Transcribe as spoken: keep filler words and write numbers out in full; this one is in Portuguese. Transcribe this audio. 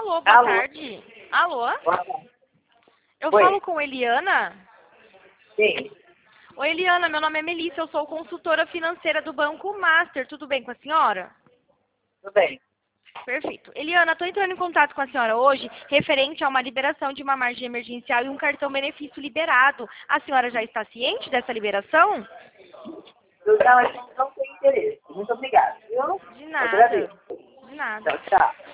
Alô, boa Alô. tarde. Alô? Boa tarde. Eu Oi. falo com Eliana? Sim, Oi, Eliana, meu nome é Melissa, eu sou consultora financeira do Banco Master. Tudo bem com a senhora? tudo bem. Perfeito. Eliana, estou entrando em contato com a senhora hoje referente a uma liberação de uma margem emergencial e um cartão benefício liberado. A senhora já está ciente dessa liberação? Eu não, eu não tenho interesse. Muito obrigado. Eu De nada. agradeço. De nada. Tchau, tchau.